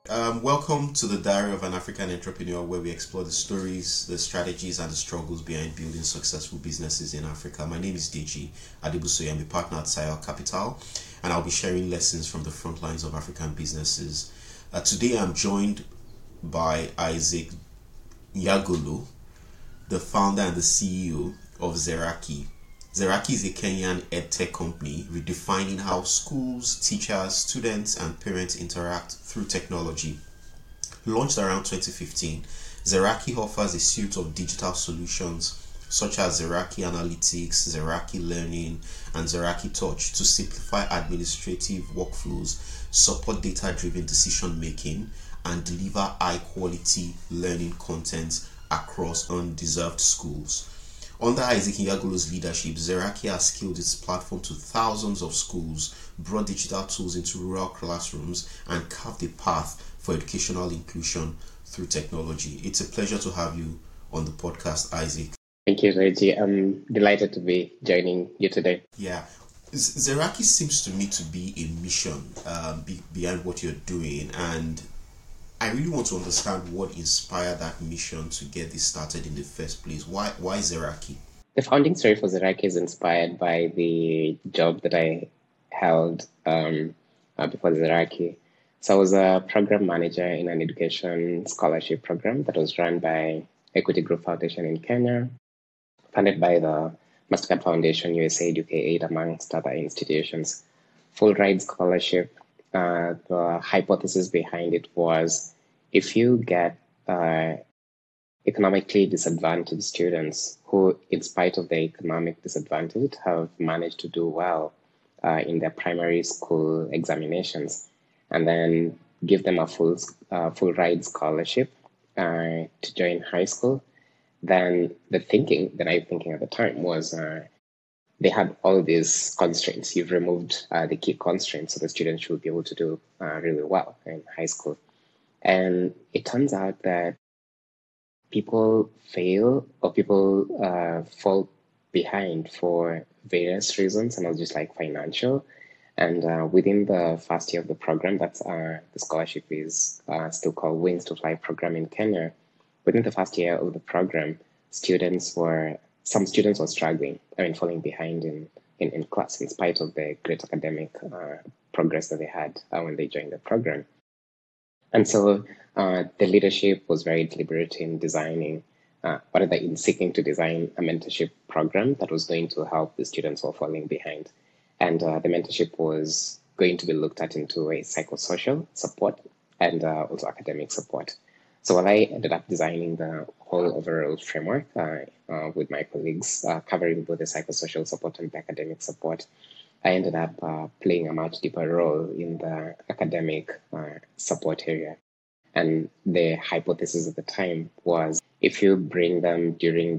Welcome to the Diary of an African Entrepreneur, where we explore the stories, the strategies, and the struggles behind building successful businesses in Africa. My name is Deji Adibusoye. I'm a partner at Sayal Capital, and I'll be sharing lessons from the front lines of African businesses. Today, I'm joined by Isaac Nyagulu, the founder and the CEO of Zeraki. Zeraki is a Kenyan edtech company redefining how schools, teachers, students, and parents interact through technology. Launched around 2015, Zeraki offers a suite of digital solutions such as Zeraki Analytics, Zeraki Learning, and Zeraki Touch to simplify administrative workflows, support data-driven decision making, and deliver high-quality learning content across undeserved schools. Under Isaac Nyagulu's leadership, Zeraki has scaled its platform to thousands of schools, brought digital tools into rural classrooms, and carved a path for educational inclusion through technology. It's a pleasure to have you on the podcast, Isaac. Thank you, Reggie. I'm delighted to be joining you today. Yeah. Zeraki seems to me to be a mission behind what you're doing, and I really want to understand what inspired that mission to get this started in the first place. Why Zeraki? The founding story for Zeraki is inspired by the job that I held before Zeraki. So I was a program manager in an education scholarship program that was run by Equity Group Foundation in Kenya, funded by the Mastercard Foundation, USAID, UKAID, amongst other institutions. Full ride scholarship. The hypothesis behind it was if you get economically disadvantaged students who, in spite of their economic disadvantage, have managed to do well in their primary school examinations, and then give them a full ride scholarship to join high school, then the thinking that I was thinking at the time was they had all these constraints. You've removed the key constraints, so the students should be able to do really well in high school. And it turns out that people fail or people fall behind for various reasons, and not just like financial. And within the first year of the program, that's the scholarship is still called Wings to Fly program in Kenya. Within the first year of the program, some students were struggling, falling behind in class in spite of the great academic progress that they had when they joined the program. And so the leadership was very deliberate in in seeking to design a mentorship program that was going to help the students who are falling behind. And the mentorship was going to be looked at into a psychosocial support and also academic support. So while I ended up designing the whole overall framework with my colleagues, covering both the psychosocial support and the academic support, I ended up playing a much deeper role in the academic support area. And the hypothesis at the time was if you bring them during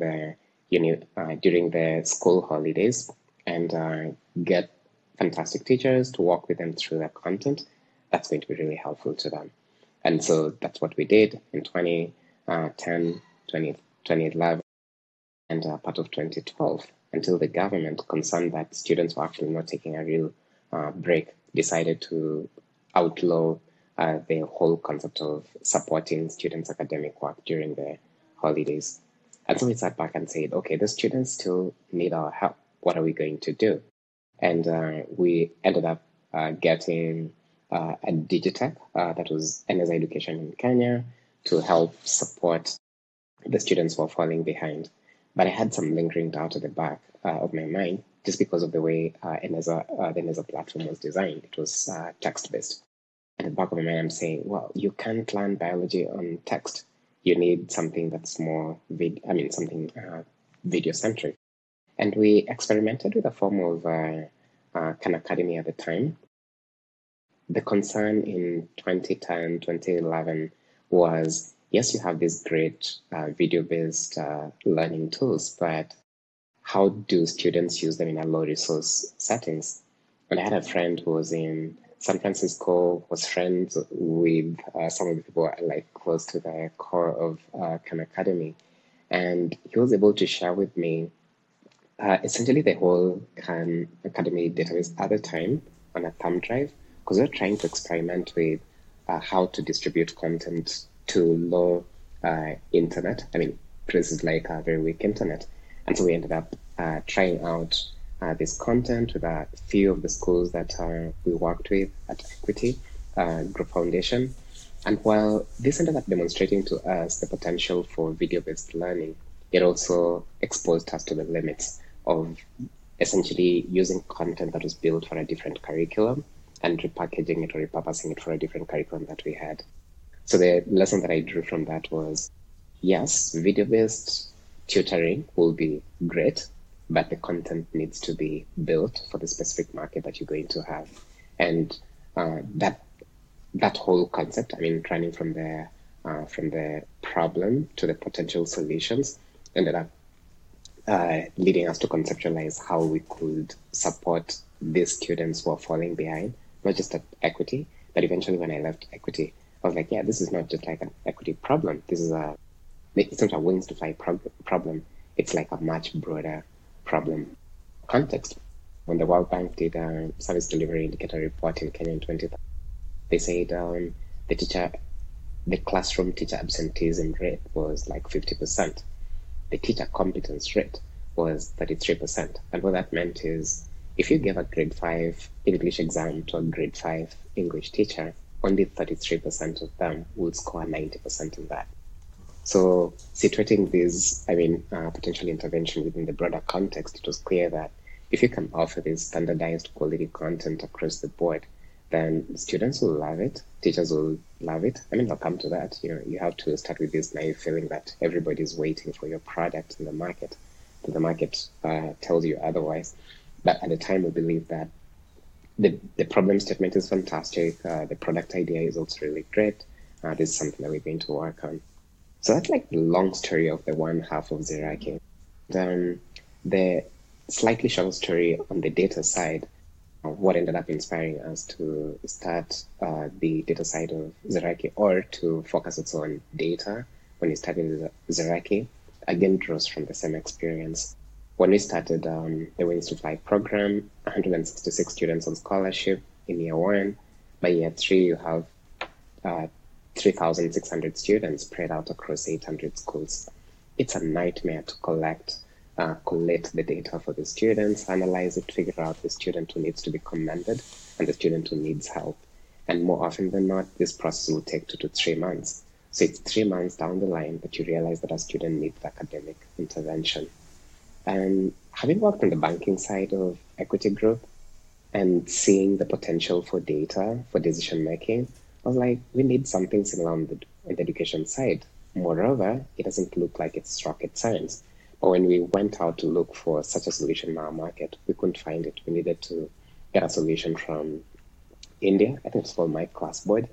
the school holidays and get fantastic teachers to walk with them through their content, that's going to be really helpful to them. And so that's what we did in 2010, 2011, and part of 2012, until the government, concerned that students were actually not taking a real break, decided to outlaw the whole concept of supporting students' academic work during the holidays. And so we sat back and said, okay, the students still need our help. What are we going to do? And we ended up getting a Digitech that was NSA Education in Kenya to help support the students who are falling behind. But I had some lingering doubt at the back of my mind just because of the way the NSA platform was designed. It was text-based. At the back of my mind, I'm saying, well, you can't learn biology on text. You need something that's more video-centric. And we experimented with a form of Khan Academy at the time. The concern in 2010, 2011 was, yes, you have these great video-based learning tools, but how do students use them in a low-resource settings? And I had a friend who was in San Francisco, was friends with some of the people like close to the core of Khan Academy. And he was able to share with me essentially the whole Khan Academy database at the time on a thumb drive, because we are trying to experiment with how to distribute content to low internet. I mean, places like very weak internet. And so we ended up trying out this content with a few of the schools that we worked with at Equity Group Foundation. And while this ended up demonstrating to us the potential for video-based learning, it also exposed us to the limits of essentially using content that was built for a different curriculum and repackaging it or repurposing it for a different curriculum that we had. So the lesson that I drew from that was, yes, video-based tutoring will be great, but the content needs to be built for the specific market that you're going to have. And that whole concept, I mean, running from the problem to the potential solutions, ended up leading us to conceptualize how we could support these students who are falling behind, not just at Equity, but eventually when I left Equity, I was like, yeah, this is not just like an equity problem. It's not a wings to fly problem. It's like a much broader problem context. When the World Bank did a service delivery indicator report in Kenya in 2010, they said the classroom teacher absenteeism rate was like 50%. The teacher competence rate was 33%. And what that meant is if you gave a grade 5 English exam to a grade 5 English teacher, only 33% of them would score 90% in that. So situating this, potential intervention within the broader context, it was clear that if you can offer this standardized quality content across the board, then students will love it, teachers will love it. I mean, I'll come to that. You have to start with this naive feeling that everybody's waiting for your product in the market, but the market tells you otherwise. But at the time, we believe that the problem statement is fantastic. The product idea is also really great. This is something that we're going to work on. So that's like the long story of the one half of Zeraki. Then the slightly short story on the data side, what ended up inspiring us to start the data side of Zeraki, or to focus also on data when we started Zeraki, again draws from the same experience. When we started the Wings to Fly program, 166 students on scholarship in year 1. By year 3, you have 3,600 students spread out across 800 schools. It's a nightmare to collect the data for the students, analyze it, figure out the student who needs to be commended and the student who needs help. And more often than not, this process will take 2 to 3 months. So it's 3 months down the line that you realize that a student needs academic intervention. And having worked on the banking side of Equity Group and seeing the potential for data for decision making, I was like, we need something similar on the education side. Moreover, it doesn't look like it's rocket science. But when we went out to look for such a solution in our market, we couldn't find it. We needed to get a solution from India. I think it's called My Classboard.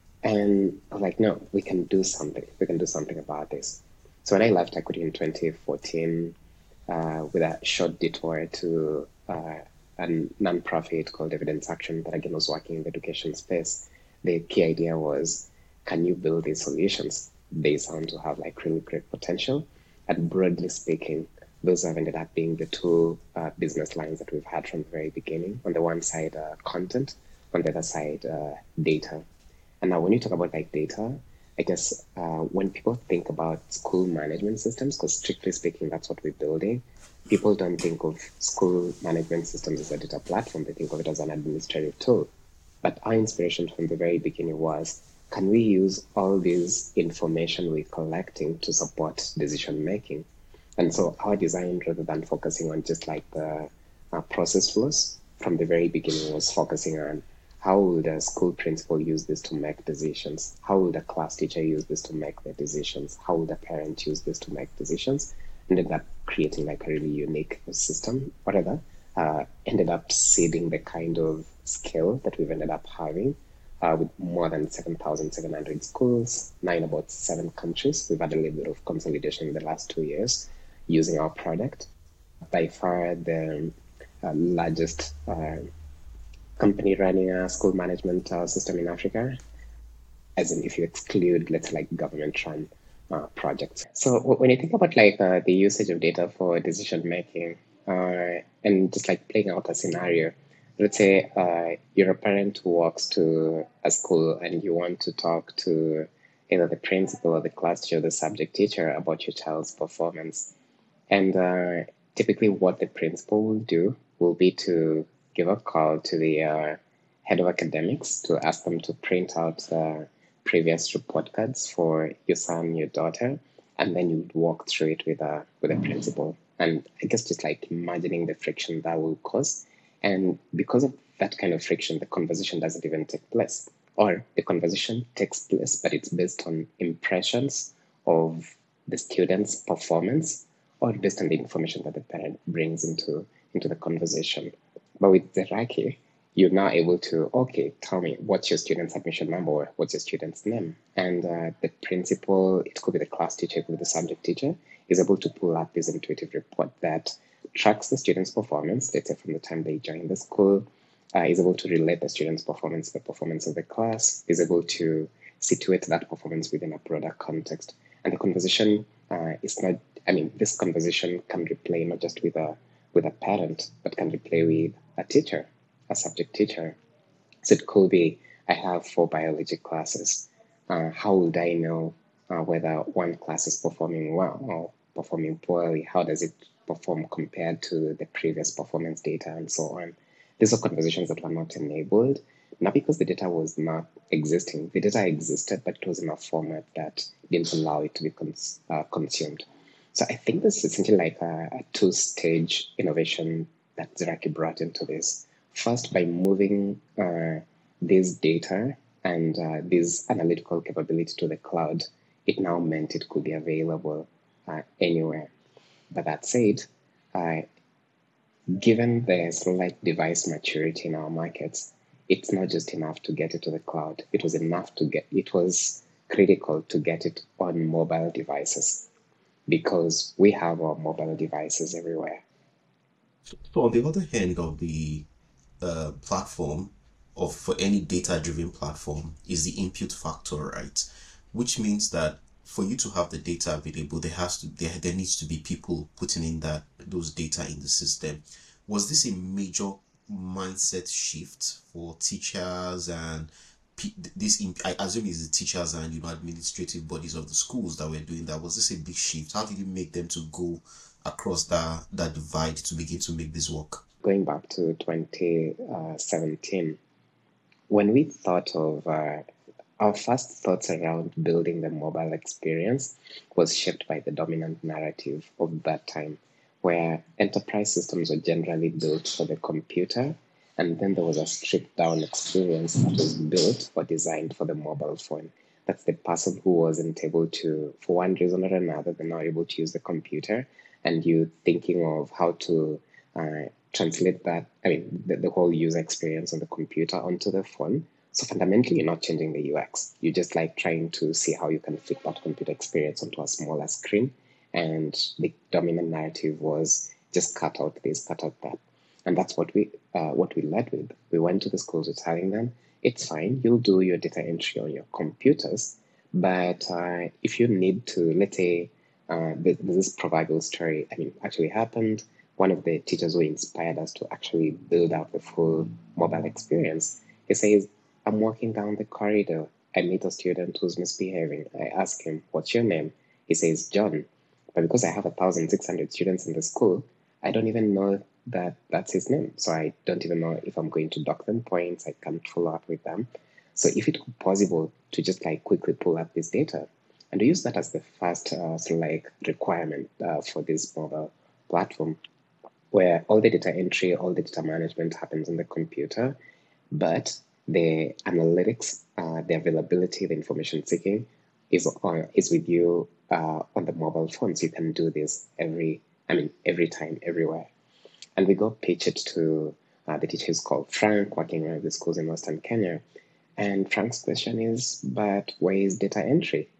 And I was like, no, we can do something. We can do something about this. So when I left Equity in 2014, with a short detour to a nonprofit called Evidence Action that again was working in the education space, the key idea was, can you build these solutions? They sound to have like really great potential. And broadly speaking, those have ended up being the two business lines that we've had from the very beginning. On the one side, content, on the other side, data. And now when you talk about like data, I guess when people think about school management systems, because strictly speaking, that's what we're building, people don't think of school management systems as a data platform. They think of it as an administrative tool. But our inspiration from the very beginning was, can we use all this information we're collecting to support decision making? And so our design, rather than focusing on just like the process flows, from the very beginning was focusing on how will the school principal use this to make decisions? How will the class teacher use this to make their decisions? How will the parent use this to make decisions? Ended up creating like a really unique system, whatever. Ended up seeding the kind of scale that we've ended up having with more than 7,700 schools, now in about 7 countries. We've had a little bit of consolidation in the last 2 years using our product. By far the largest company running a school management system in Africa, as in if you exclude, let's say, like government-run projects. So when you think about like the usage of data for decision making, and just like playing out a scenario, let's say you're a parent who walks to a school and you want to talk to either the principal or the class teacher or the subject teacher about your child's performance. And typically, what the principal will do will be to give a call to the head of academics to ask them to print out the previous report cards for your son, your daughter, and then you would walk through it with a principal. And I guess just like imagining the friction that will cause. And because of that kind of friction, the conversation doesn't even take place. Or the conversation takes place, but it's based on impressions of the student's performance or based on the information that the parent brings into the conversation. But with Zeraki, you're now able to, okay, tell me what's your student's admission number or what's your student's name. And the principal, it could be the class teacher, it could be the subject teacher, is able to pull up this intuitive report that tracks the student's performance, let's say from the time they join the school, is able to relate the student's performance to the performance of the class, is able to situate that performance within a broader context. And the conversation is not, I mean, this conversation can replay not just with a parent, but can replay with a teacher, a subject teacher. So it could be, I have 4 biology classes. How would I know whether one class is performing well or performing poorly? How does it perform compared to the previous performance data and so on? These are conversations that were not enabled, not because the data was not existing. The data existed, but it was in a format that didn't allow it to be consumed. So I think this is essentially like a two-stage innovation that Zeraki brought into this. First, by moving this data and this analytical capability to the cloud, it now meant it could be available anywhere. But that said, given the sort of like device maturity in our markets, it's not just enough to get it to the cloud. It was critical to get it on mobile devices because we have our mobile devices everywhere. So on the other hand of the platform, of for any data-driven platform, is the input factor, right? Which means that for you to have the data available, there needs to be people putting in those data in the system. Was this a major mindset shift for teachers and I assume it's the teachers and administrative bodies of the schools that were doing that? Was this a big shift? How did you make them to go across that divide to begin to make this work? Going back to 2017, when we thought of our first thoughts around building the mobile experience was shaped by the dominant narrative of that time, where enterprise systems were generally built for the computer, and then there was a stripped down experience that was built or designed for the mobile phone. That's the person who wasn't able to, for one reason or another, they're not able to use the computer, and you thinking of how to translate that, I mean, the whole user experience on the computer onto the phone. So fundamentally, you're not changing the UX. You're just like trying to see how you can fit that computer experience onto a smaller screen. And the dominant narrative was just cut out this, cut out that. And that's what we led with. We went to the schools, we're telling them, it's fine, you'll do your data entry on your computers, but if you need to, let's say, there's this proverbial story, I mean, actually happened. One of the teachers who inspired us to actually build out the full mobile experience, he says, I'm walking down the corridor. I meet a student who's misbehaving. I ask him, what's your name? He says, John. But because I have 1,600 students in the school, I don't even know that that's his name. So I don't even know if I'm going to dock them points. I can't follow up with them. So if it were possible to just like quickly pull up this data and to use that as the first sort of like requirement for this mobile platform, where all the data entry, all the data management happens on the computer, but the analytics, the availability, the information seeking is with you on the mobile phone. So you can do this every time, everywhere. And we got pitched to the teacher who's called Frank, working around the schools in Western Kenya. And Frank's question is, but where is data entry?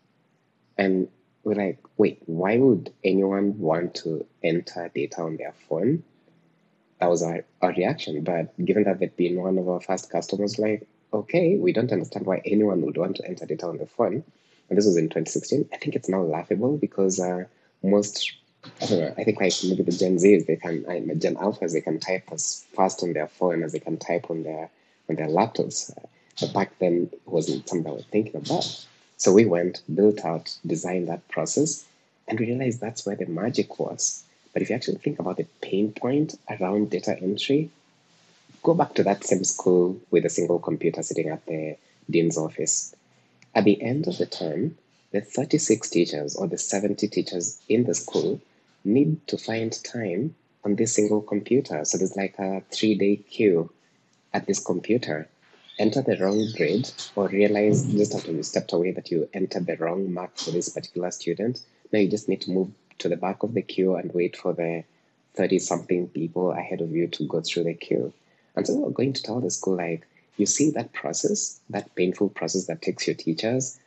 And we're like, wait, why would anyone want to enter data on their phone? That was our reaction. But given that they'd been one of our first customers, like, okay, we don't understand why anyone would want to enter data on the phone. And this was in 2016. I think it's now laughable because most I don't know. I think like maybe the Gen Zs, they can, Gen Alphas, they can type as fast on their phone as they can type on their laptops. But back then, it wasn't something I was thinking about. So we went, built out, designed that process, and we realized that's where the magic was. But if you actually think about the pain point around data entry, go back to that same school with a single computer sitting at the dean's office. At the end of the term, the 36 teachers or the 70 teachers in the school need to find time on this single computer. So there's like a 3-day queue at this computer. Enter the wrong grade or realize just after you stepped away that you entered the wrong mark for this particular student. Now you just need to move to the back of the queue and wait for the 30 something people ahead of you to go through the queue. And so we're going to tell the school, like, you see that process, that painful process that takes your teachers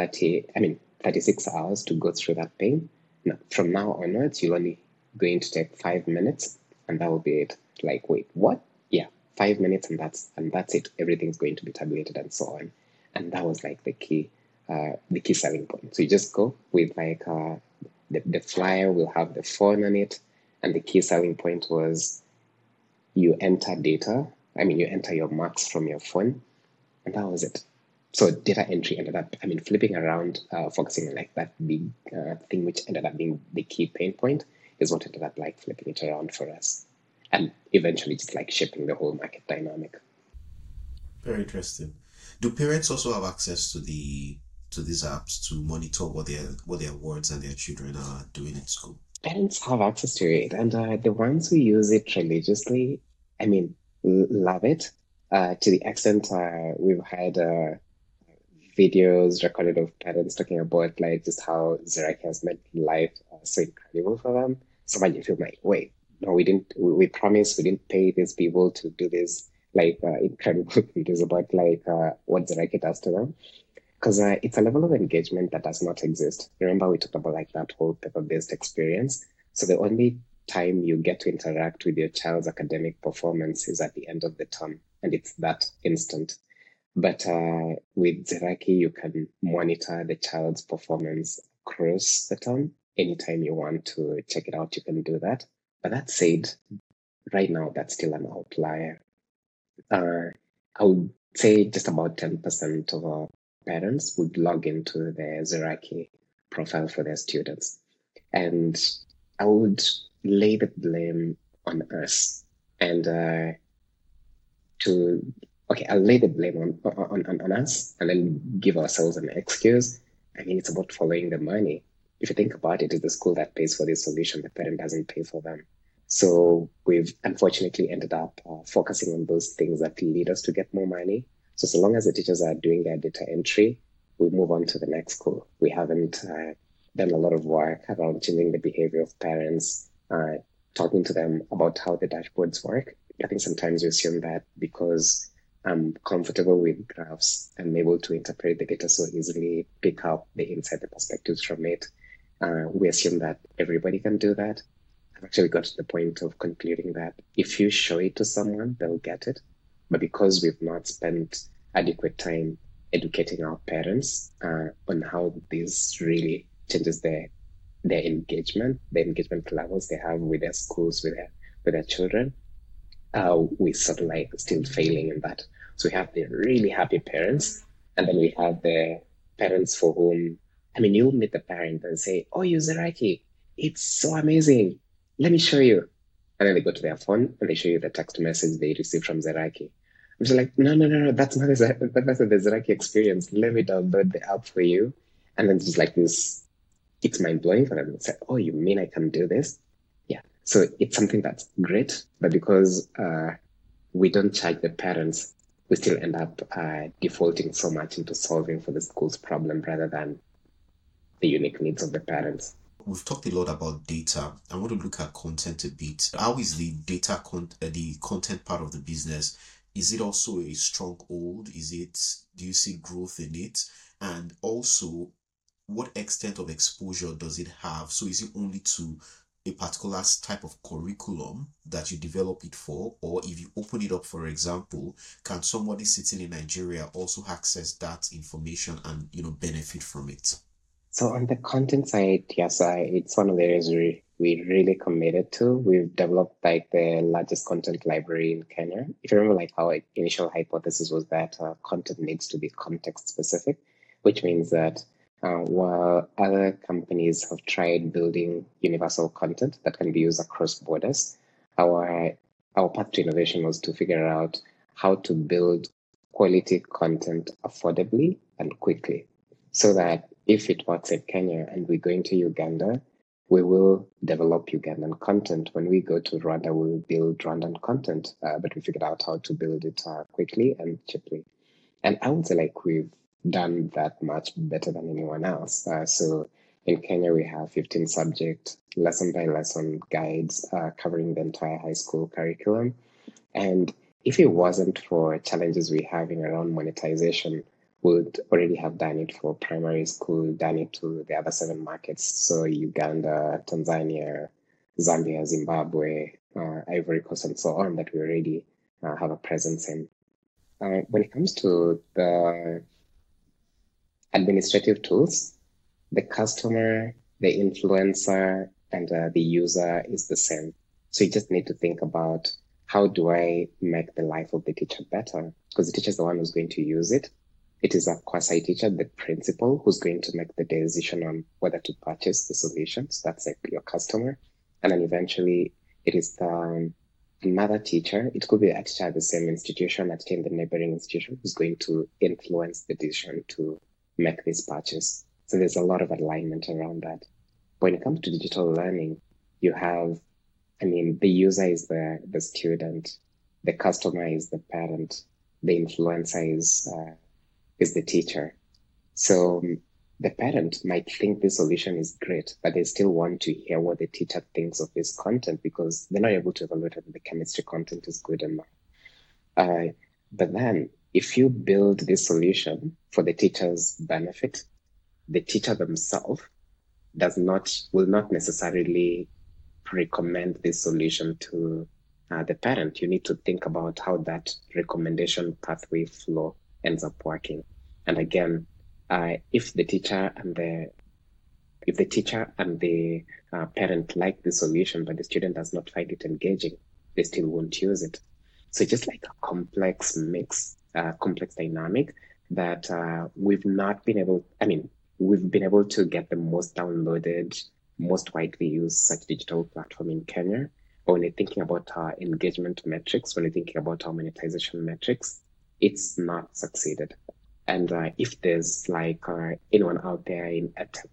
36 hours to go through that pain. Now, from now onwards, you're only going to take 5 minutes, and that will be it. Like, wait, what? Yeah, 5 minutes, and that's it. Everything's going to be tabulated and so on. And that was like the key selling point. So you just go with like the flyer will have the phone on it, and the key selling point was you enter data. You enter your marks from your phone, and that was it. So data entry ended up, flipping around, focusing on like that big thing, which ended up being the key pain point, is what ended up like flipping it around for us, and eventually just like shaping the whole market dynamic. Very interesting. Do parents also have access to these apps to monitor what their wards and their children are doing in school? Parents have access to it, and the ones who use it religiously, I mean, love it to the extent we've had videos recorded of parents talking about like just how Zeraki has made life so incredible for them. So much you feel like, wait, no, we didn't. We promised we didn't pay these people to do this like incredible videos about like what Zeraki does to them. Because it's a level of engagement that does not exist. Remember, we talked about like that whole paper-based experience. So the only time you get to interact with your child's academic performance is at the end of the term, and it's that instant. But with Zeraki, you can monitor the child's performance across the term. Anytime you want to check it out, you can do that. But that said, right now, that's still an outlier. I would say just about 10% of our parents would log into the Zeraki profile for their students. And I would lay the blame on us. And I'll lay the blame on us and then give ourselves an excuse. It's about following the money. If you think about it, it's the school that pays for this solution. The parent doesn't pay for them. So we've unfortunately ended up focusing on those things that lead us to get more money. So long as the teachers are doing their data entry, we move on to the next school. We haven't done a lot of work around changing the behavior of parents, talking to them about how the dashboards work. I think sometimes we assume that because I'm comfortable with graphs, I'm able to interpret the data so easily, pick up the insight, the perspectives from it. We assume that everybody can do that. I've actually got to the point of concluding that if you show it to someone, they'll get it. But because we've not spent adequate time educating our parents on how this really changes their engagement, the engagement levels they have with their schools, with their children, we sort of like still failing in that. So we have the really happy parents, and then we have the parents for whom, you'll meet the parent and say, "Oh, you Zeraki, it's so amazing. Let me show you." And then they go to their phone and they show you the text message they received from Zeraki. I'm just like, no, that's not the Zeraki experience. Let me download the app for you. And then it's just like this, it's mind blowing for them. It's like, oh, you mean I can do this? Yeah. So it's something that's great, but because we don't charge the parents, we still end up defaulting so much into solving for the school's problem rather than the unique needs of the parents. We've talked a lot about data. I want to look at content a bit. How is the the content part of the business? Is it also a stronghold? Do you see growth in it? And also, what extent of exposure does it have? So is it only to a particular type of curriculum that you develop it for? Or if you open it up, for example, can somebody sitting in Nigeria also access that information and benefit from it? So on the content side, yes, it's one of the areas we we really committed to. We've developed like the largest content library in Kenya. If you remember, like our initial hypothesis was that content needs to be context specific, which means that while other companies have tried building universal content that can be used across borders, our path to innovation was to figure out how to build quality content affordably and quickly, so that if it works in Kenya and we go into Uganda, we will develop Ugandan content. When we go to Rwanda, we'll build Rwandan content, but we figured out how to build it quickly and cheaply. And I would say like we've done that much better than anyone else. So in Kenya, we have 15 subject lesson by lesson guides covering the entire high school curriculum. And if it wasn't for challenges we're having around monetization, would already have done it for primary school, done it to the other 7 markets. So Uganda, Tanzania, Zambia, Zimbabwe, Ivory Coast, and so on, that we already have a presence in. When it comes to the administrative tools, the customer, the influencer, and the user is the same. So you just need to think about, how do I make the life of the teacher better? Because the teacher is the one who's going to use it. It is a quasi-teacher, the principal, who's going to make the decision on whether to purchase the solutions. That's like your customer. And then eventually it is another teacher. It could be a teacher at the same institution, at in the neighboring institution, who's going to influence the decision to make this purchase. So there's a lot of alignment around that. When it comes to digital learning, you have, the user is the student, the customer is the parent, the influencer is the teacher. So the parent might think this solution is great, but they still want to hear what the teacher thinks of this content, because they're not able to evaluate whether the chemistry content is good enough. But then if you build this solution for the teacher's benefit, the teacher themselves will not necessarily recommend this solution to the parent. You need to think about how that recommendation pathway flow ends up working. And again, if the teacher and the parent like the solution, but the student does not find it engaging, they still won't use it. So just like a complex mix, complex dynamic that we've been able to get the most downloaded, most widely used such digital platform in Kenya. But when you're thinking about our engagement metrics, when you're thinking about our monetization metrics, it's not succeeded. And if there's like anyone out there in edtech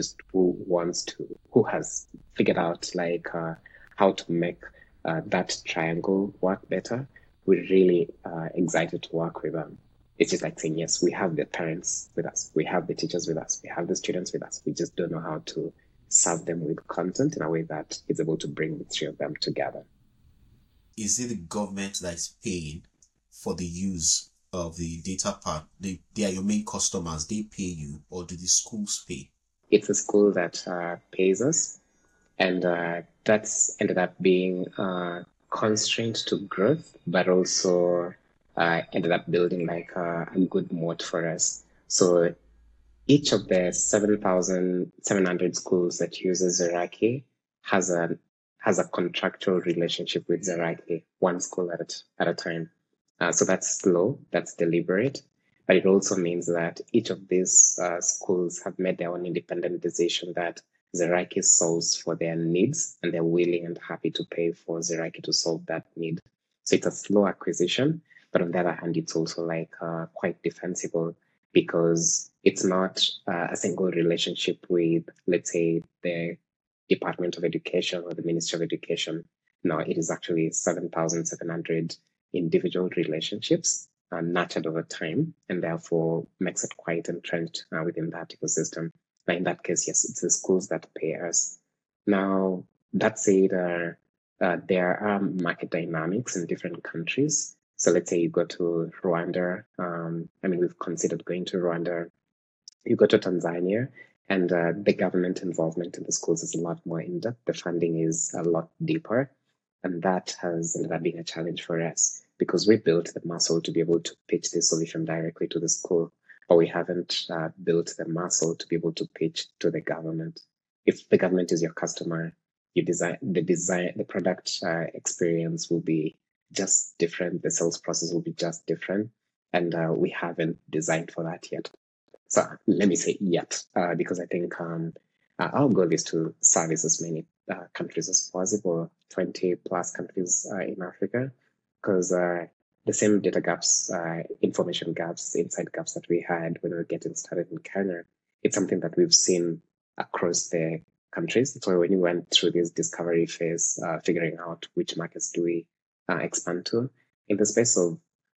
who has figured out like how to make that triangle work better, we're really excited to work with them. It's just like saying, yes, we have the parents with us, we have the teachers with us, we have the students with us. We just don't know how to serve them with content in a way that is able to bring the 3 of them together. Is it the government that is paying for the use of the data part? They are your main customers, they pay you, or do the schools pay? It's a school that pays us, and that's ended up being constraint to growth, but also ended up building like a good moat for us. So each of the 7,700 schools that uses Zeraki has a contractual relationship with Zeraki, one school at a time. So that's slow, that's deliberate, but it also means that each of these schools have made their own independent decision that Zeraki solves for their needs, and they're willing and happy to pay for Zeraki to solve that need. So it's a slow acquisition, but on the other hand, it's also like quite defensible, because it's not a single relationship with, let's say, the Department of Education or the Ministry of Education. No, it is actually 7,700 individual relationships nurtured over time, and therefore makes it quite entrenched within that ecosystem. But in that case, yes, it's the schools that pay us. Now, that said, there are market dynamics in different countries. So let's say you go to Rwanda. We've considered going to Rwanda. You go to Tanzania, and the government involvement in the schools is a lot more in-depth. The funding is a lot deeper. And that has ended up being a challenge for us, because we built the muscle to be able to pitch the solution directly to the school, but we haven't built the muscle to be able to pitch to the government. If the government is your customer, the product experience will be just different. The sales process will be just different, and we haven't designed for that yet. So let me say yet, because I think our goal is to service as many countries as possible, 20 plus countries in Africa, because the same data gaps, information gaps, insight gaps that we had when we were getting started in Kenya, it's something that we've seen across the countries. So when we went through this discovery phase, figuring out which markets do we expand to, in the space of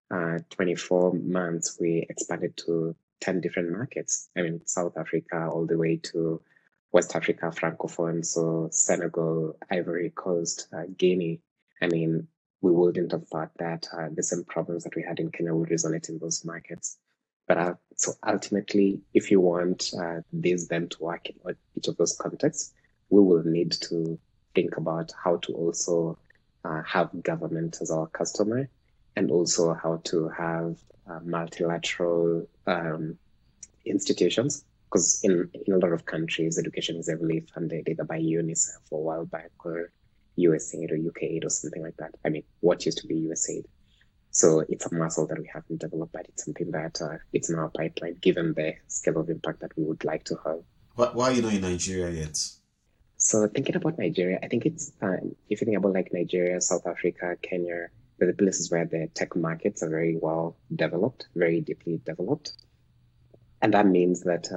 24 months, we expanded to 10 different markets. I mean, South Africa all the way to West Africa, Francophone, so Senegal, Ivory Coast, Guinea. I mean, we wouldn't have thought that the same problems that we had in Kenya would resonate in those markets. But so ultimately, if you want this then to work in each of those contexts, we will need to think about how to also have government as our customer, and also how to have multilateral institutions. Because in a lot of countries, education is heavily funded either by UNICEF or World Bank or USAID or UKAID or something like that. I mean, what used to be USAID. So it's a muscle that we haven't developed, but it's something that it's in our pipeline, given the scale of impact that we would like to have. Why are you not in Nigeria yet? So thinking about Nigeria, I think it's, if you think about like Nigeria, South Africa, Kenya, they're the places where the tech markets are very well developed, very deeply developed. And that means that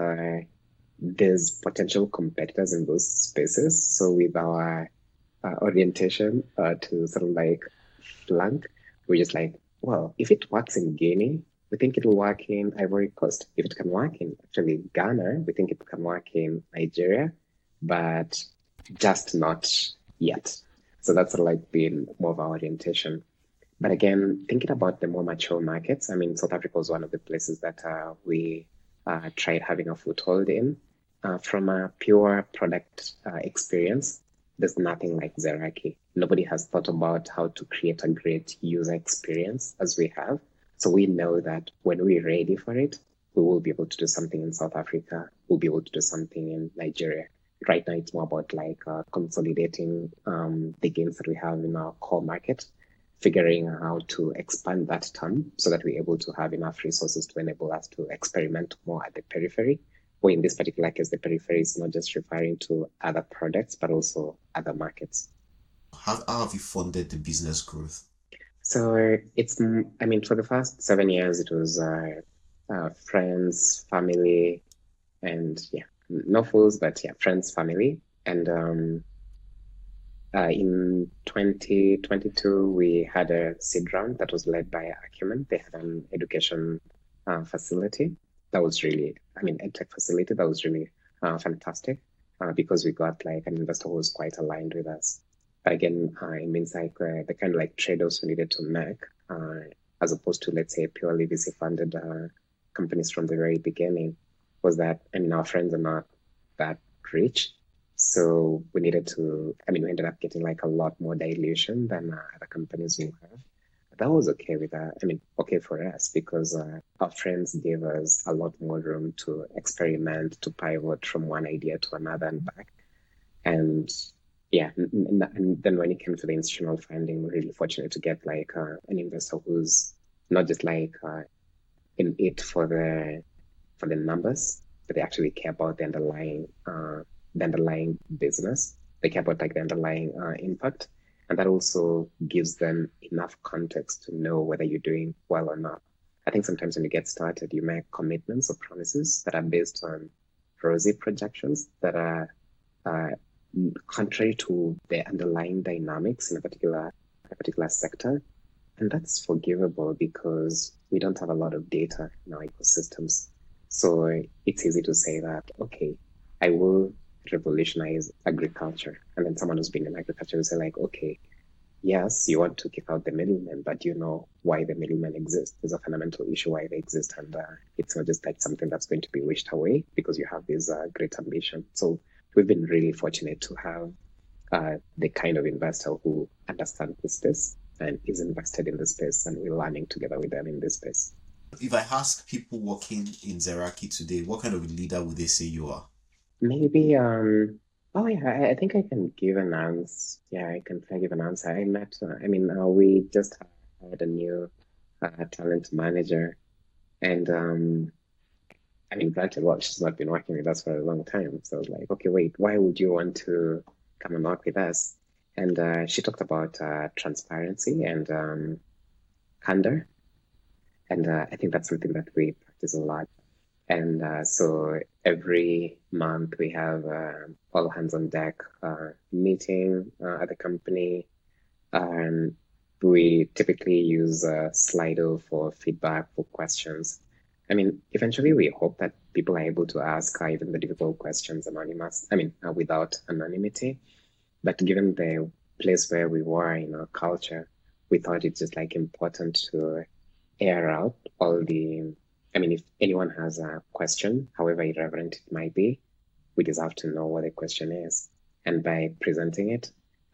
there's potential competitors in those spaces. So with our orientation to sort of like flank, we're just like, well, if it works in Guinea, we think it will work in Ivory Coast. If it can work in actually Ghana, we think it can work in Nigeria, but just not yet. So that's sort of like been more of our orientation. But again, thinking about the more mature markets, I mean, South Africa was one of the places that we tried having a foothold in. From a pure product experience, there's nothing like Zeraki. Nobody has thought about how to create a great user experience as we have. So we know that when we're ready for it, we will be able to do something in South Africa. We'll be able to do something in Nigeria. Right now, it's more about like consolidating the gains that we have in our core market, figuring out how to expand that term so that we're able to have enough resources to enable us to experiment more at the periphery. Or in this particular case, the periphery is not just referring to other products, but also other markets. How have you funded the business growth? So it's, I mean, for the first 7 years, it was friends, family, and yeah, no fools, but yeah, friends, family. And in 2022, we had a seed round that was led by Acumen. They had an education facility that was really, I mean, edtech facility that was really fantastic because we got like an investor who was quite aligned with us. But again, it means like the kind of like trade-offs we needed to make as opposed to, let's say, purely VC-funded companies from the very beginning was that, I mean, our friends are not that rich. So we needed to, I mean, we ended up getting like a lot more dilution than other companies will have. But that was okay with that. I mean, okay for us because our friends gave us a lot more room to experiment, to pivot from one idea to another and back. And yeah, and then when it came to the institutional funding, we're really fortunate to get like an investor who's not just like in it for the numbers, but they actually care about the underlying business. They care about like the underlying impact, and that also gives them enough context to know whether you're doing well or not. I think sometimes when you get started, you make commitments or promises that are based on rosy projections that are contrary to the underlying dynamics in a particular sector. And that's forgivable because we don't have a lot of data in our ecosystems. So it's easy to say that, okay, I will revolutionize agriculture. And then someone who's been in agriculture will say like, okay, yes, you want to kick out the middlemen, but you know why the middlemen exist. There's a fundamental issue why they exist. And it's not just like something that's going to be wished away because you have this great ambition. So we've been really fortunate to have the kind of investor who understands the space and is invested in the space, and we're learning together with them in this space. If I ask people working in Zeraki today, what kind of a leader would they say you are? Maybe Oh yeah, I think I can give an answer. Yeah, I can try to give an answer. I met. We just hired a new talent manager, and granted, well, she's not been working with us for a long time. So I was like, okay, wait, why would you want to come and work with us? And she talked about transparency and candor, and I think that's something that we practice a lot. And so every month we have all hands on deck meeting at the company. And we typically use Slido for feedback, for questions. Eventually we hope that people are able to ask even the difficult questions without anonymity. But given the place where we were in our culture, we thought it's just like important to air out all the, if anyone has a question, however irreverent it might be, we deserve to know what the question is. And by presenting it,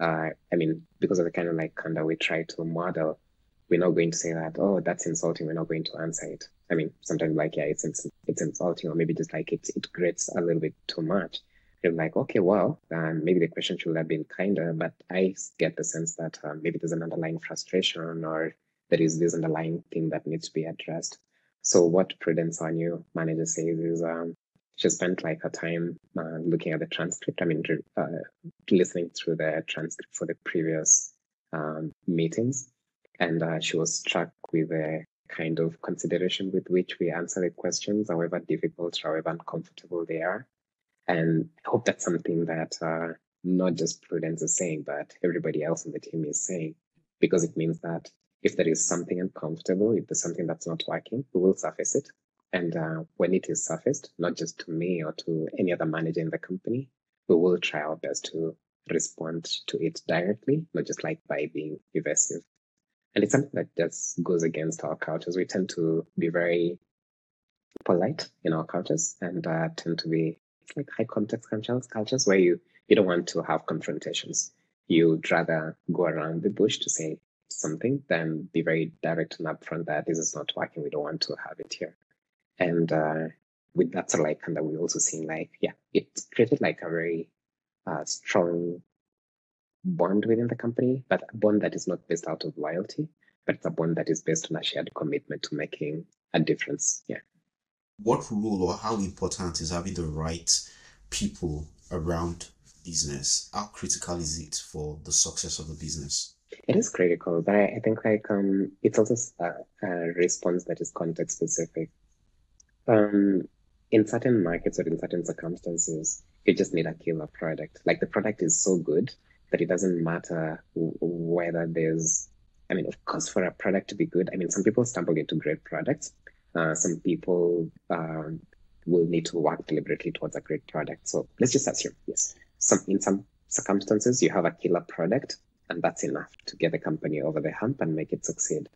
because of the kind of like candor we try to model, we're not going to say that, oh, that's insulting. We're not going to answer it. Sometimes like, yeah, it's insulting, or maybe just like it grates a little bit too much. You're like, okay, well, maybe the question should have been kinder, but I get the sense that maybe there's an underlying frustration, or there is this underlying thing that needs to be addressed. So what Prudence, our new manager, says is she spent like her time looking at the transcript. Listening through the transcript for the previous meetings, and she was struck with the kind of consideration with which we answer the questions, however difficult, however uncomfortable they are. And I hope that's something that not just Prudence is saying, but everybody else on the team is saying, because it means that if there is something uncomfortable, if there's something that's not working, we will surface it. And when it is surfaced, not just to me or to any other manager in the company, we will try our best to respond to it directly, not just like by being evasive. And it's something that just goes against our cultures. We tend to be very polite in our cultures, and tend to be, it's like high context cultures where you don't want to have confrontations. You'd rather go around the bush to say something than be very direct and upfront that this is not working. We don't want to have it here. And with that sort of like, and that we also seen like, yeah, it created like a very strong bond within the company, but a bond that is not based out of loyalty, but it's a bond that is based on a shared commitment to making a difference. Yeah. What role or how important is having the right people around business? How critical is it for the success of the business? It is critical, but I think like it's also a response that is context specific. Um, in certain markets or in certain circumstances, you just need a killer product. Like the product is so good that it doesn't matter whether there's, of course, for a product to be good, some people stumble into great products. Some people will need to work deliberately towards a great product. So let's just assume, yes, in some circumstances, you have a killer product, and that's enough to get the company over the hump and make it succeed.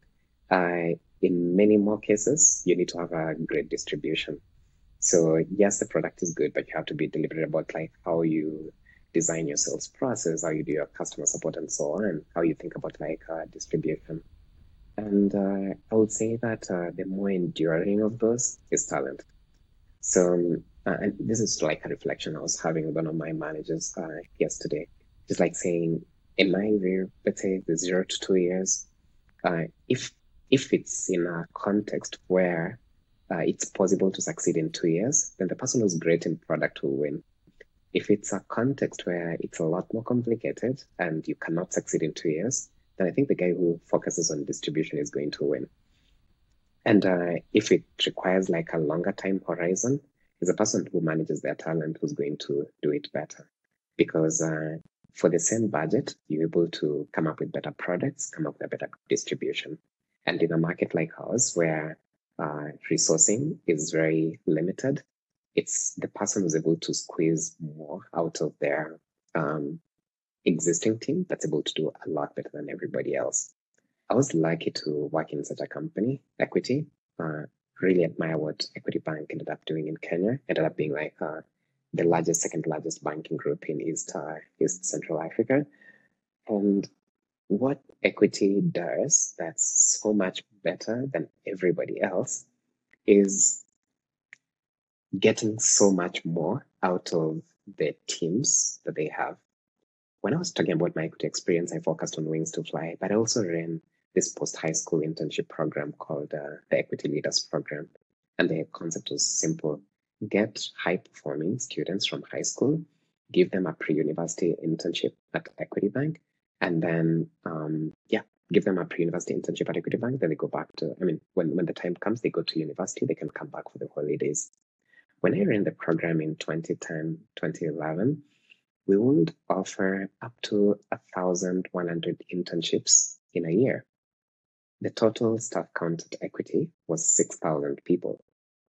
In many more cases, you need to have a great distribution. So yes, the product is good, but you have to be deliberate about like how you design your sales process, how you do your customer support, and so on, and how you think about like distribution. And I would say that the more enduring of those is talent. So, and this is like a reflection I was having with one of my managers yesterday. Just like saying, in my view, let's say the 0 to 2 years, uh, if if it's in a context where it's possible to succeed in 2 years, then the person who's great in product will win. If it's a context where it's a lot more complicated and you cannot succeed in 2 years, then I think the guy who focuses on distribution is going to win. And if it requires like a longer time horizon, is a person who manages their talent who's going to do it better. Because for the same budget, you're able to come up with better products, come up with a better distribution. And in a market like ours, where resourcing is very limited, it's the person who's able to squeeze more out of their existing team that's able to do a lot better than everybody else. I was lucky to work in such a company, Equity. Uh, really admire what Equity Bank ended up doing in Kenya. Ended up being like the largest, second largest banking group in East Central Africa. And what Equity does that's so much better than everybody else is getting so much more out of the teams that they have. When I was talking about my equity experience, I focused on Wings to Fly, but I also ran this post-high school internship program called the Equity Leaders Program. And the concept was simple. Get high-performing students from high school, give them a pre-university internship at Equity Bank, and then, give them a pre-university internship at Equity Bank. Then they go back to, when the time comes, they go to university, they can come back for the holidays. When I ran the program in 2010, 2011, we would offer up to 1,100 internships in a year. The total staff count at Equity was 6,000 people.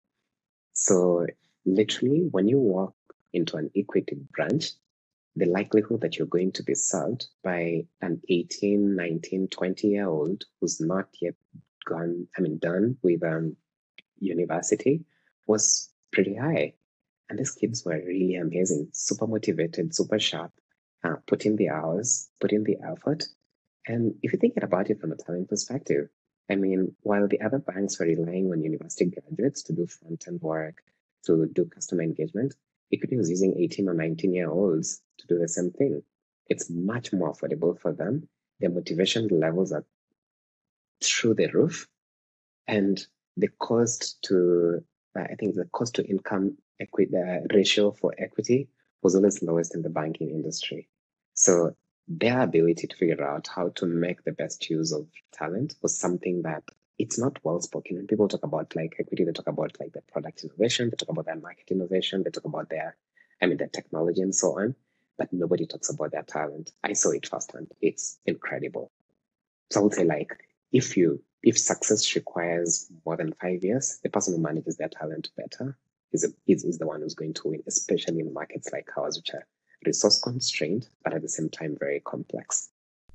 So literally, when you walk into an Equity branch, the likelihood that you're going to be served by an 18, 19, 20-year-old who's not yet done with university was pretty high. And these kids were really amazing, super motivated, super sharp, put in the hours, put in the effort. And if you think about it from a talent perspective, while the other banks were relying on university graduates to do front-end work, to do customer engagement, Equity was using 18 or 19-year-olds to do the same thing. It's much more affordable for them. Their motivation levels are through the roof. And the cost to income ratio for Equity was always lowest in the banking industry. So their ability to figure out how to make the best use of talent was something that it's not well spoken. When people talk about like Equity, they talk about like the product innovation, they talk about their market innovation, they talk about their technology and so on, but nobody talks about their talent. I saw it firsthand. It's incredible. So I would say like if success requires more than 5 years, the person who manages their talent better is the one who's going to win, especially in markets like ours, which are resource constrained, but at the same time very complex.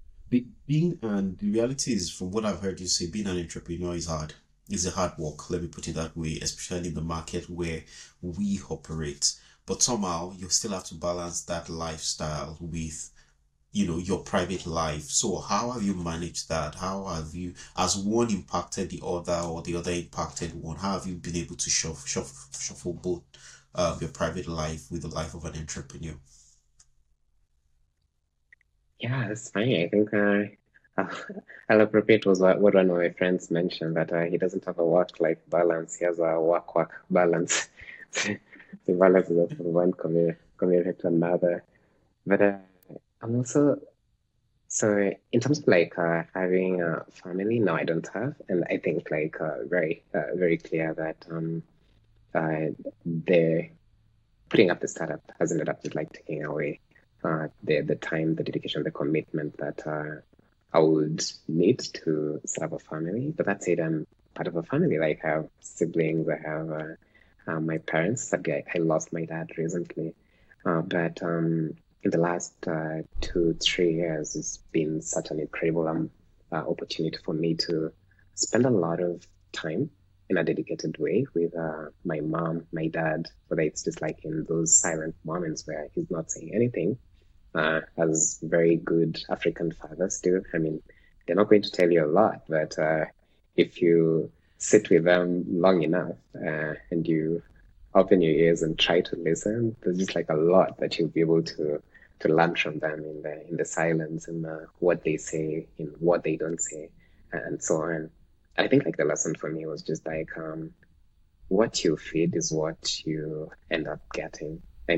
And the reality is, from what I've heard you say, being an entrepreneur is hard. It's a hard work, let me put it that way, especially in the market where we operate. But somehow you still have to balance that lifestyle with your private life. So how have you managed that? How have you, as one impacted the other or the other impacted one, how have you been able to shuffle both your private life with the life of an entrepreneur? Yeah, it's funny. I think I'll appropriate was what one of my friends mentioned that he doesn't have a work-life balance. He has a work-work balance. The balance is from one community to another. But I'm also so in terms of like having a family, no, I don't have, and I think like very clear that the putting up the startup has ended up just like taking away the time, the dedication, the commitment that I would need to set up a family. But that said, I'm part of a family. Like I have siblings, I have my parents. Sadly, I lost my dad recently, but in the last 2, 3 years, it's been such an incredible opportunity for me to spend a lot of time in a dedicated way with my mom, my dad, whether it's just like in those silent moments where he's not saying anything, as very good African fathers do. They're not going to tell you a lot, but if you sit with them long enough and you open your ears and try to listen, there's just like a lot that you'll be able to learn from them in the silence and what they say, in what they don't say, and so on. I think like the lesson for me was just like what you feed is what you end up getting.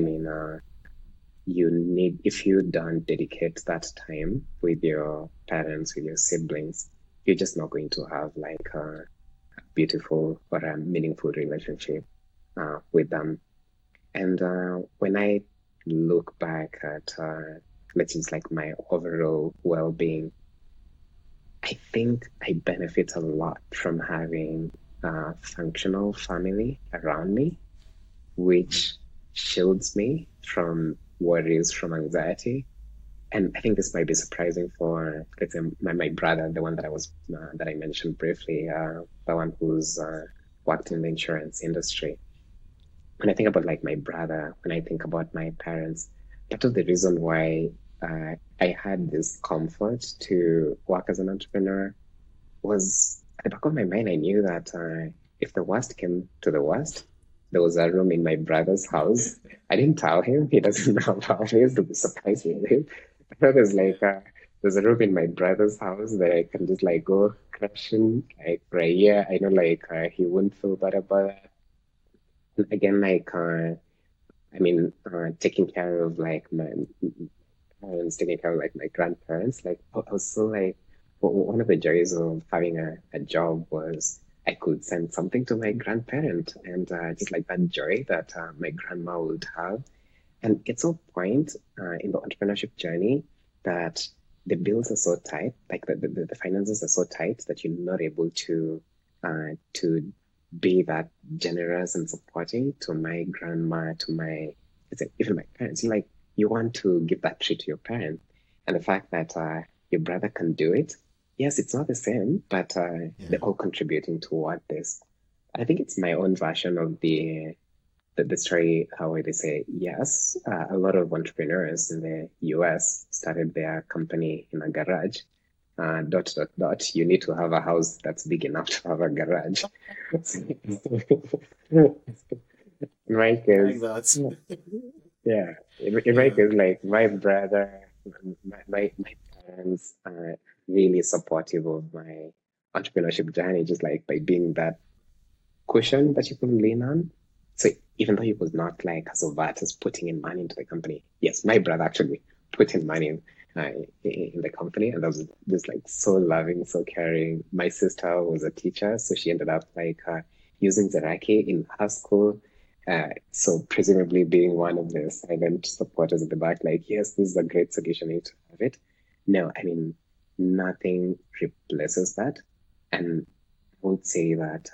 You need, if you don't dedicate that time with your parents, with your siblings, you're just not going to have like a beautiful or a meaningful relationship with them. And when I look back at, let's just like my overall well-being, I think I benefit a lot from having a functional family around me, which shields me from worries, from anxiety. And I think this might be surprising for, let's say, my brother, the one that I mentioned briefly, the one who's worked in the insurance industry. When I think about like my brother, when I think about my parents, part of the reason why I had this comfort to work as an entrepreneur was at the back of my mind, I knew that if the worst came to the worst, there was a room in my brother's house. I didn't tell him. He doesn't know about it. To be surprised with him. There's like there's a room in my brother's house that I can just like go crash in like for a year. I know like he wouldn't feel bad about that. And again, like taking care of like my parents, taking care of like my grandparents. Like I was so like one of the joys of having a job was I could send something to my grandparent, and just like that joy that my grandma would have. And it's a point in the entrepreneurship journey that the bills are so tight, like the finances are so tight that you're not able to be that generous and supporting to my grandma, to my even my parents. Like you want to give that treat to your parents, and the fact that your brother can do it, yes, it's not the same, but they're Yeah. all contributing toward this. I think it's my own version of the story how they say yes, a lot of entrepreneurs in the US started their company in a garage. Dot dot dot. You need to have a house that's big enough to have a garage. Right? I like Because that. yeah, right? Yeah. Because like my brother, my parents are really supportive of my entrepreneurship journey, just like by being that cushion that you could lean on. So even though he was not like as overt as putting in money into the company, yes, my brother actually put in money in the company, and that was just like so loving, so caring. My sister was a teacher, so she ended up like using Zeraki in her school. So presumably being one of the silent supporters at the back, like, yes, this is a great solution, you need to have it. No, I mean, nothing replaces that. And I would say that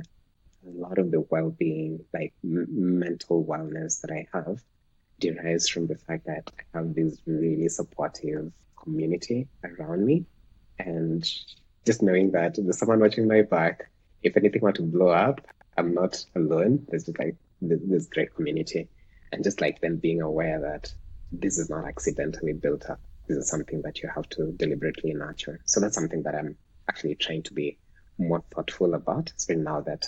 a lot of the well-being, like mental wellness that I have, derives from the fact that I have this really supportive community around me, and just knowing that there's someone watching my back. If anything were to blow up, I'm not alone. There's just like this great community, and just like them being aware that this is not accidentally built up. This is something that you have to deliberately nurture. So that's something that I'm actually trying to be more thoughtful about, especially now that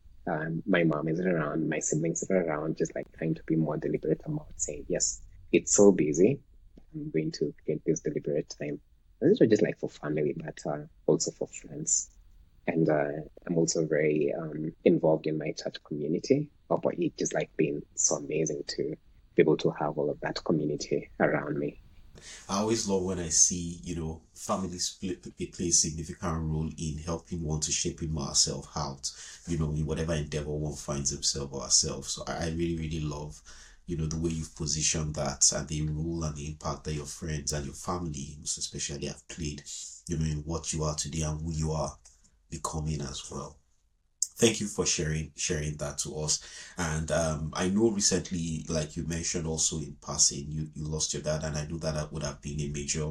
my mom isn't around, my siblings are around, just like trying to be more deliberate about saying, yes, it's so busy. I'm going to get this deliberate time. And this is just like for family, but also for friends. And I'm also very involved in my church community. But it just like been so amazing to be able to have all of that community around me. I always love when I see, families play a significant role in helping one to shaping ourselves out, in whatever endeavor one finds himself or herself. So I really, really love, the way you've positioned that and the role and the impact that your friends and your family, most especially, have played, in what you are today and who you are becoming as well. Thank you for sharing that to us. And I know recently, like you mentioned also in passing, you lost your dad, and I know that would have been a major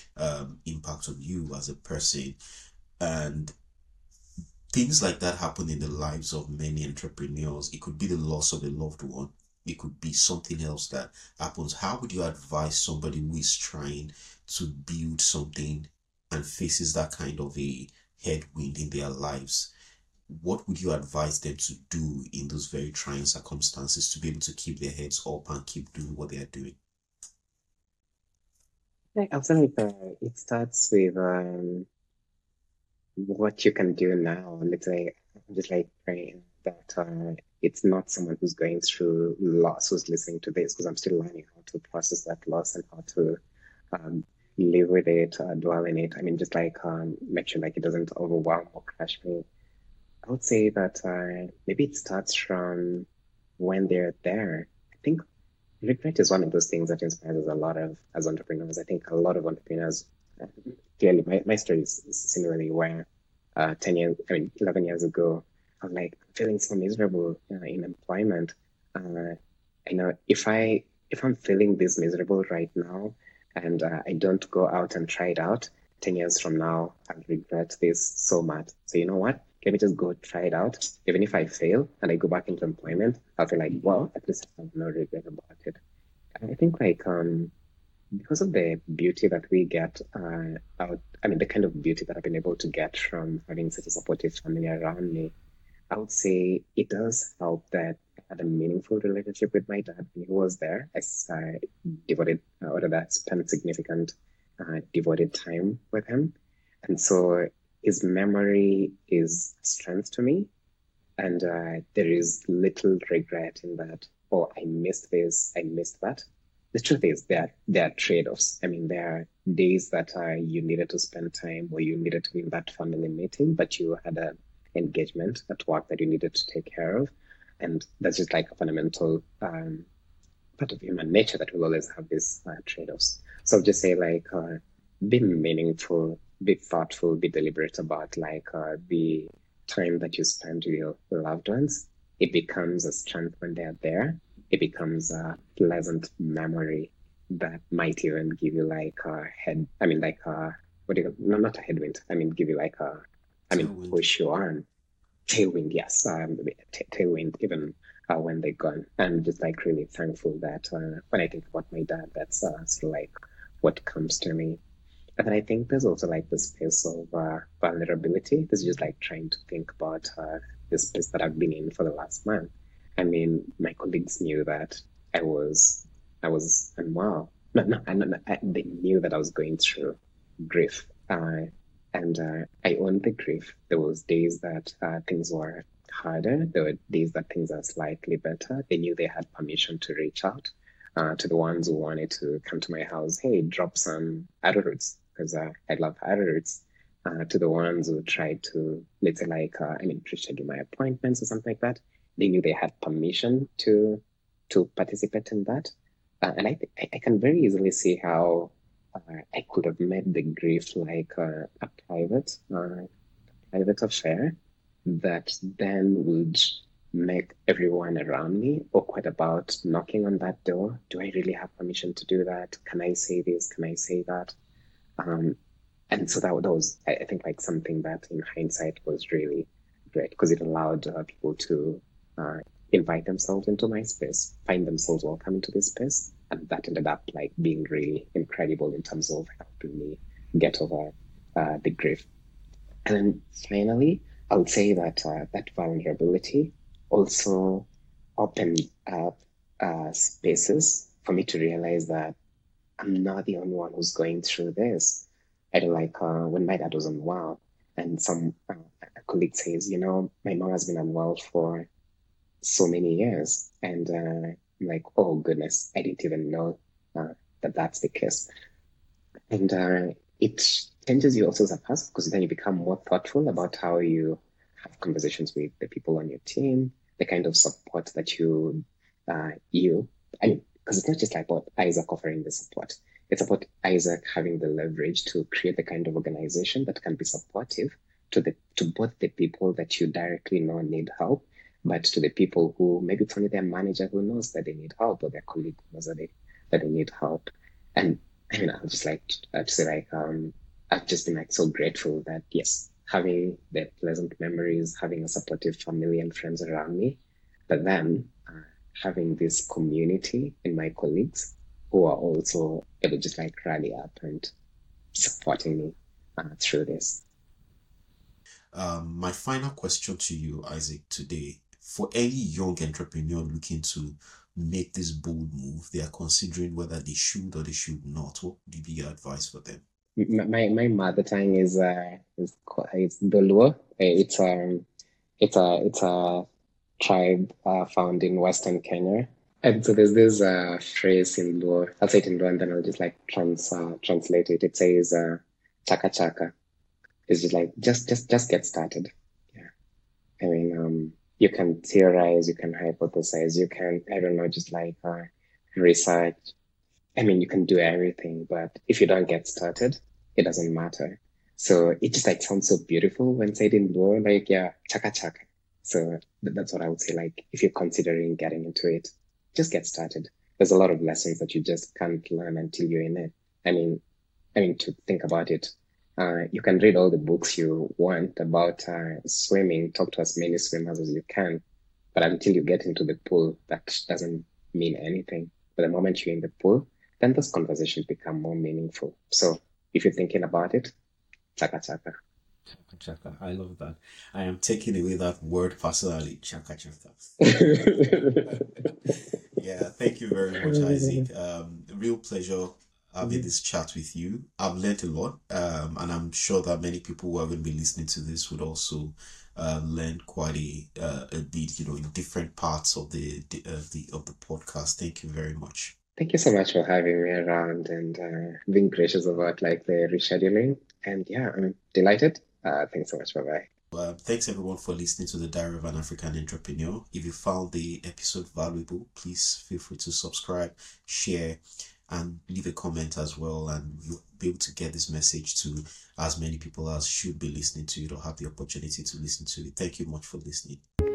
impact on you as a person. And things like that happen in the lives of many entrepreneurs. It could be the loss of a loved one. It could be something else that happens. How would you advise somebody who is trying to build something and faces that kind of a headwind in their lives? What would you advise them to do in those very trying circumstances to be able to keep their heads up and keep doing what they are doing? Like, I feel like it starts with what you can do now. Let's say, I'm just like praying that it's not someone who's going through loss who's listening to this, because I'm still learning how to process that loss and how to um, live with it, dwell in it. I mean, just like make sure like it doesn't overwhelm or crush me. I would say that maybe it starts from when they're there. I think regret is one of those things that inspires us a lot of as entrepreneurs. I think a lot of entrepreneurs, uh, clearly, my story is similarly where 10 years, I mean, 11 years ago, I was like feeling so miserable in employment. I know if I'm feeling this miserable right now and I don't go out and try it out, 10 years from now, I'll regret this so much. So you know what? Let me just go try it out. Even if I fail and I go back into employment, I'll feel like, well, at least I have no regret about it. And I think like because of the beauty that we get out, I mean, the kind of beauty that I've been able to get from having such a supportive family around me, I would say it does help that had a meaningful relationship with my dad when he was there. I devoted, or rather, I spent significant devoted time with him. And so his memory is a strength to me. And there is little regret in that. Oh, I missed this, I missed that. The truth is, there are trade-offs. I mean, there are days that you needed to spend time or you needed to be in that family meeting, but you had an engagement at work that you needed to take care of. And that's just like a fundamental part of human nature that will always have these trade-offs. So I'll just say like, be meaningful, be thoughtful, be deliberate about like the time that you spend with your loved ones. It becomes a strength when they're there. It becomes a pleasant memory that might even give you like a head. I mean, like what do you? No, not a headwind. I mean, give you like a. I mean, Tailwind. push you on. Tailwind, yes. Tailwind, even when they're gone. I'm just like really thankful that when I think about my dad, that's sort of like what comes to me. And then I think there's also like the space of vulnerability. This is just like trying to think about the space that I've been in for the last month. I mean, my colleagues knew that I was unwell. They knew that I was going through grief. And I owned the grief. There was days that things were harder. There were days that things are slightly better. They knew they had permission to reach out to the ones who wanted to come to my house. Hey, drop some arrowroots because I love arrowroots. To the ones who tried to, let's say, like, reschedule my appointments or something like that. They knew they had permission to participate in that. And I can very easily see how I could have made the grief like a private affair that then would make everyone around me awkward about knocking on that door. Do I really have permission to do that? Can I say this? Can I say that? And so that was, I think, like something that in hindsight was really great because it allowed people to invite themselves into my space, find themselves welcome into this space. And that ended up like being really incredible in terms of helping me get over the grief. And then finally, I would say that that vulnerability also opened up spaces for me to realize that I'm not the only one who's going through this. I don't like when my dad was unwell, and some colleague says, my mom has been unwell for so many years, and I'm like, oh goodness, I didn't even know that that's the case. And it changes you also as a person because then you become more thoughtful about how you have conversations with the people on your team, the kind of support that because it's not just like about Isaac offering the support. It's about Isaac having the leverage to create the kind of organization that can be supportive to both the people that you directly know need help, but to the people who maybe it's only their manager who knows that they need help or their colleague who knows that they need help. And I'll just like to say like I've just been like so grateful that yes, having the pleasant memories, having a supportive family and friends around me, but then having this community in my colleagues who are also able to just like rally up and supporting me through this. My final question to you, Isaac, today, for any young entrepreneur looking to make this bold move, they are considering whether they should or they should not, what would be your advice for them? My mother tongue is it's Doluo. It's a tribe found in Western Kenya. And so there's this phrase in Luo. I'll say it in Luo and then I'll just like translate it. It says chaka chaka. It's just like just get started. Yeah. You can theorize, you can hypothesize, you can just like research. You can do everything, but if you don't get started, it doesn't matter. So it just like sounds so beautiful when said in Luo, like yeah, chaka chaka. So that's what I would say. Like if you're considering getting into it, just get started. There's a lot of lessons that you just can't learn until you're in it. To think about it, you can read all the books you want about swimming, talk to as many swimmers as you can, but until you get into the pool, that doesn't mean anything. But the moment you're in the pool, then those conversations become more meaningful. So if you're thinking about it, chaka chaka. Chaka chaka. I love that. I am taking away that word personally. Chaka chaka. Yeah, thank you very much, Isaac. Real pleasure having this chat with you. I've learned a lot, and I'm sure that many people who are going to be listening to this would also learn quite a bit, in different parts of the podcast. Thank you very much. Thank you so much for having me around and being gracious about like the rescheduling. And yeah, I'm delighted. Thanks so much. Bye bye. Thanks everyone for listening to the Diary of an African Entrepreneur. If you found the episode valuable, please feel free to subscribe, share, and leave a comment as well. And you'll be able to get this message to as many people as should be listening to it or have the opportunity to listen to it. Thank you much for listening.